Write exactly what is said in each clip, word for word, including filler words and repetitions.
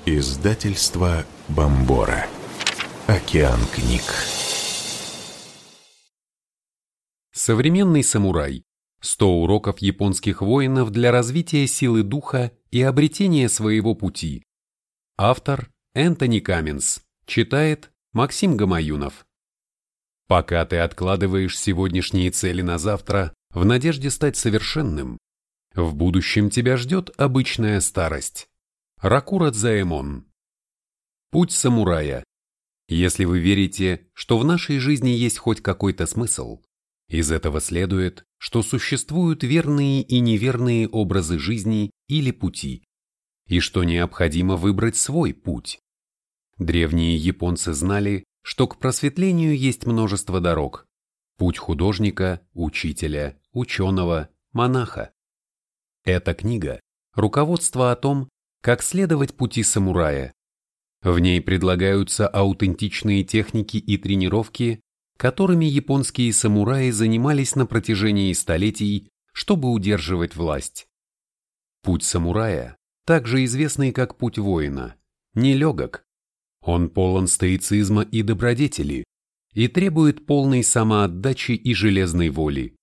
Издательство Бомбора. Океан книг. Современный самурай. сто уроков японских воинов для развития силы духа и обретения своего пути. Автор Энтони Каминс. Читает Максим Гамаюнов. Пока ты откладываешь сегодняшние цели на завтра в надежде стать совершенным, в будущем тебя ждет обычная старость. Ракура Дзаэмон. Путь самурая. Если вы верите, что в нашей жизни есть хоть какой-то смысл, из этого следует, что существуют верные и неверные образы жизни или пути, и что необходимо выбрать свой путь. Древние японцы знали, что к просветлению есть множество дорог. Путь художника, учителя, ученого, монаха. Эта книга – руководство о том, как следовать пути самурая. В ней предлагаются аутентичные техники и тренировки, которыми японские самураи занимались на протяжении столетий, чтобы удерживать власть. Путь самурая, также известный как путь воина, нелегок. Он полон стоицизма и добродетели и требует полной самоотдачи и железной воли.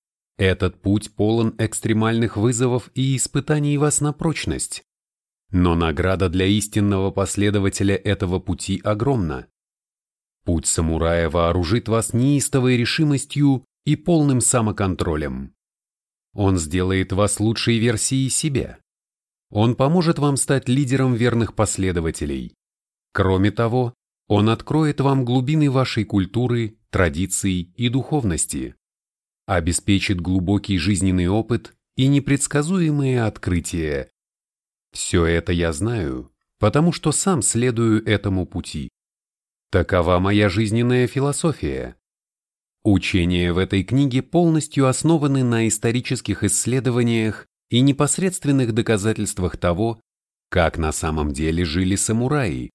Этот путь полон экстремальных вызовов и испытаний вас на прочность. Но награда для истинного последователя этого пути огромна. Путь самурая вооружит вас неистовой решимостью и полным самоконтролем. Он сделает вас лучшей версией себя. Он поможет вам стать лидером верных последователей. Кроме того, он откроет вам глубины вашей культуры, традиций и духовности, обеспечит глубокий жизненный опыт и непредсказуемые открытия. Все это я знаю, потому что сам следую этому пути. Такова моя жизненная философия. Учения в этой книге полностью основаны на исторических исследованиях и непосредственных доказательствах того, как на самом деле жили самураи.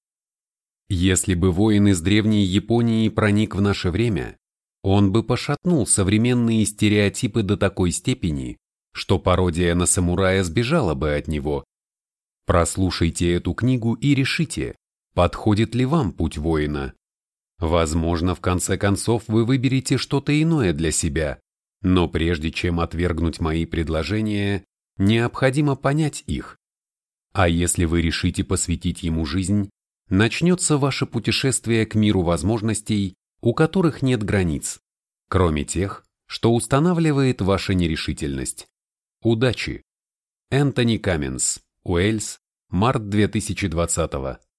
Если бы воин из древней Японии проник в наше время, он бы пошатнул современные стереотипы до такой степени, что пародия на самурая сбежала бы от него. Прослушайте эту книгу и решите, подходит ли вам путь воина. Возможно, в конце концов вы выберете что-то иное для себя, но прежде чем отвергнуть мои предложения, необходимо понять их. А если вы решите посвятить ему жизнь, начнется ваше путешествие к миру возможностей, у которых нет границ, кроме тех, что устанавливает ваша нерешительность. Удачи! Энтони Каминс, Уэльс, март две тысячи двадцатого.